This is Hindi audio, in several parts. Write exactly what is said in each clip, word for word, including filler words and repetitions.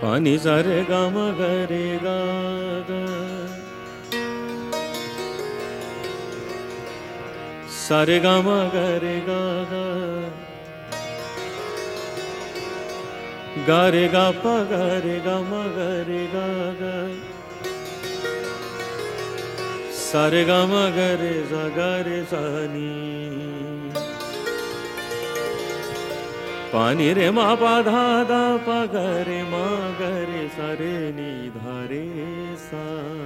पानी सा रे गा मा गा रे गा गा सा रे गा मा गा रे गा गा गा रे गा पा गा रे गा मा गा रे गा गा सा रे गा मा गा रे सा गा रे सा नी पानी रे मा पा धा धा पा गा रे मा गा रे सा रे नी धा रे सा।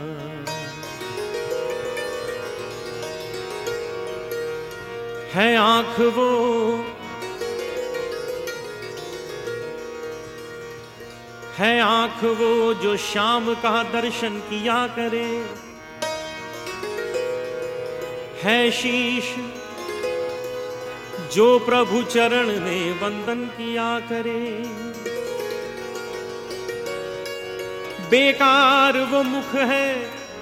है आँख वो है आँख वो जो शाम का दर्शन किया करे, है शीश जो प्रभु चरण में वंदन किया करे। बेकार वो मुख है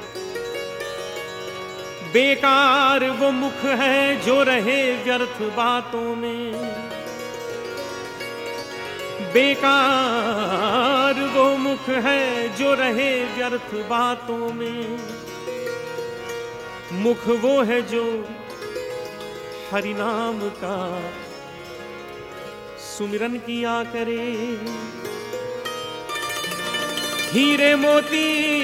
बेकार वो मुख है जो रहे व्यर्थ बातों में। बेकार वो मुख है जो रहे व्यर्थ बातों में। मुख वो है जो हरि नाम का सुमिरन किया करे। हीरे मोती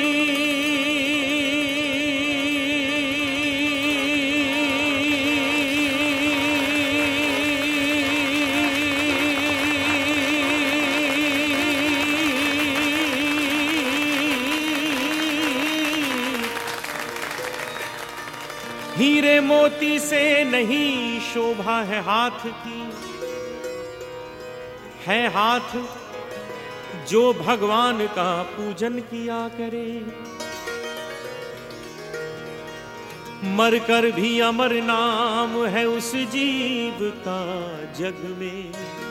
हीरे मोती से नहीं शोभा है हाथ की, है हाथ जो भगवान का पूजन किया करे। मरकर भी अमर नाम है उस जीव का जग में।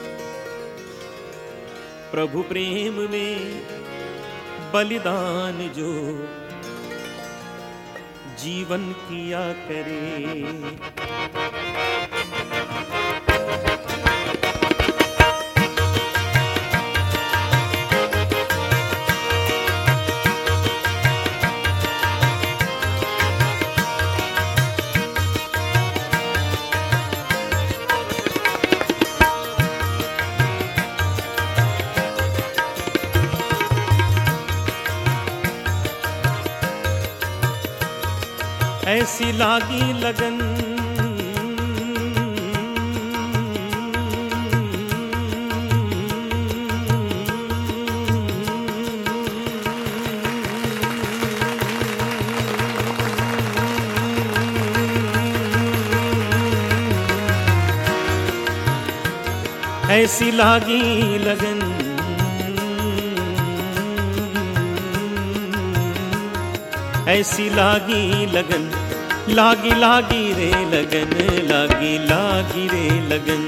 प्रभु प्रेम में बलिदान जो जीवन किया करे। ऐसी लागी लगन ऐसी लागी लगन ऐसी लागी लगन लागी लागी रे लगन लागी लागी रे लगन।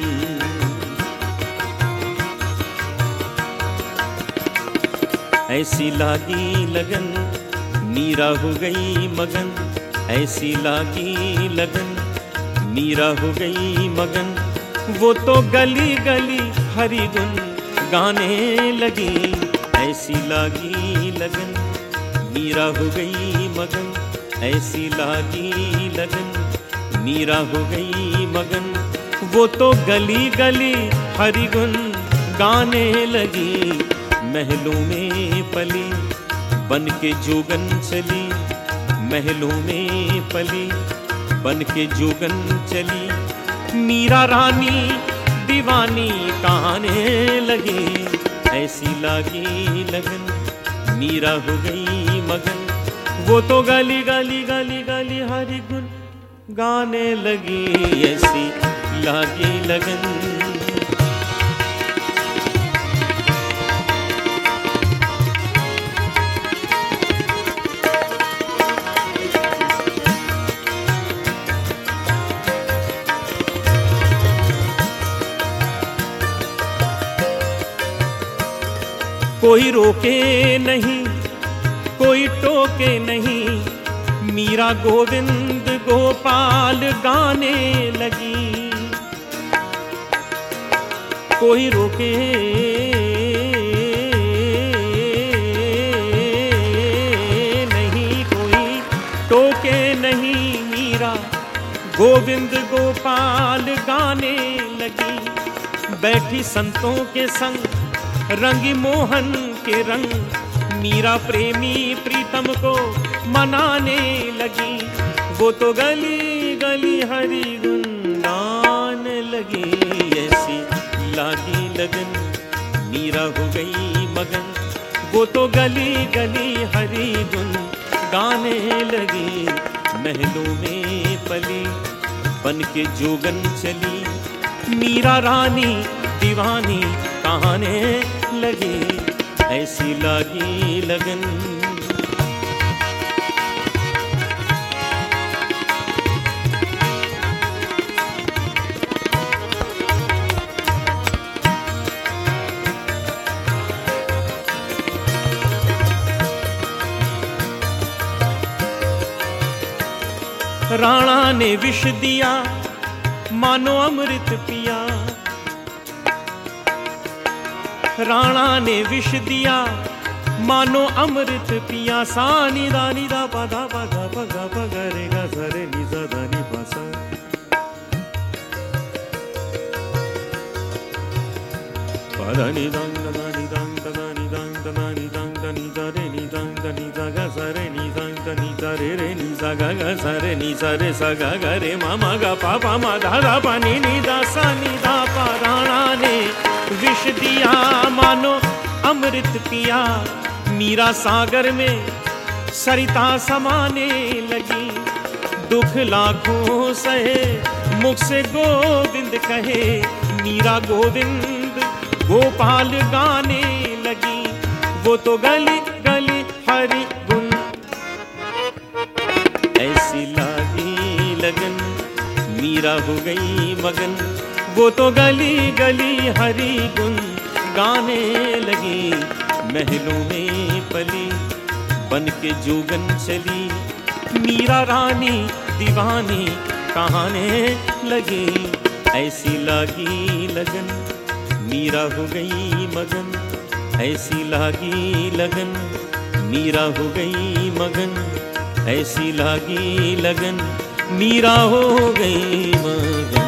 ऐसी लागी लगन मीरा हो गई मगन। ऐसी लागी लगन मीरा हो गई मगन। वो तो गली गली हरि गुन गाने लगी। ऐसी लागी लगन मीरा हो गई मगन। ऐसी लागी लगन मीरा हो गई मगन। वो तो गली गली हरि गुन गाने लगी। महलों में पली बन के जोगन चली। महलों में पली बन के जोगन चली। मीरा रानी दीवानी गाने लगी। ऐसी लागी लगन मीरा हो गई मगन। वो तो गाली गाली गाली गाली हरि गुण गाने लगी। ऐसी लागी लगन कोई रोके नहीं कोई टोके नहीं। मीरा गोविंद गोपाल गाने लगी। कोई रोके गोविंद गोपाल गाने लगी, बैठी संतों के संग रंगी मोहन के रंग। मीरा प्रेमी प्रीतम को मनाने लगी, वो तो गली गली हरि गुण गाने लगी। ऐसी लागी लगन मीरा हो गई मगन, वो तो गली गली हरि गुण गाने लगी। महलों में पली बन के जोगन चली, मीरा रानी दीवानी कहाने लगी। ऐसी लागी लगन राणा ने विष दिया मानो अमृत पिया, राणा ने विष दिया मानो अमृत पिया। सा नि दा नि दा पा धा पा धा पा गा पा गा रे गा सा रे नि सा धा नि पा सा। पा धा नि दांग दा नि दांग दा नि दांग दा नि दांग दा नि दा रे नि दांग दा नि दा गा सा रे नि दांग दा नि दा रे रे नि सा गा गा सा रे नि सा रे सा गा गा रे मा मा गा पा पा मा धा धा पा नि नि दा सा नि दा पा। राणा ने विष दिया मानो अमृत पिया, मीरा सागर में सरिता समाने लगी। दुख लाखों सहे मुख से गोविंद कहे, मीरा गोविंद गोपाल गाने लगी। वो तो गली गली हरि गुण, ऐसी लागी लगन मीरा हो गई मगन। वो तो गली गली हरि गुण गाने लगी। महलों में पली बन के जोगन चली, मीरा रानी दीवानी कहाने लगी। ऐसी लागी लगन मीरा हो गई मगन, ऐसी लागी लगन मीरा हो गई मगन, ऐसी लागी लगन मीरा हो गई मगन।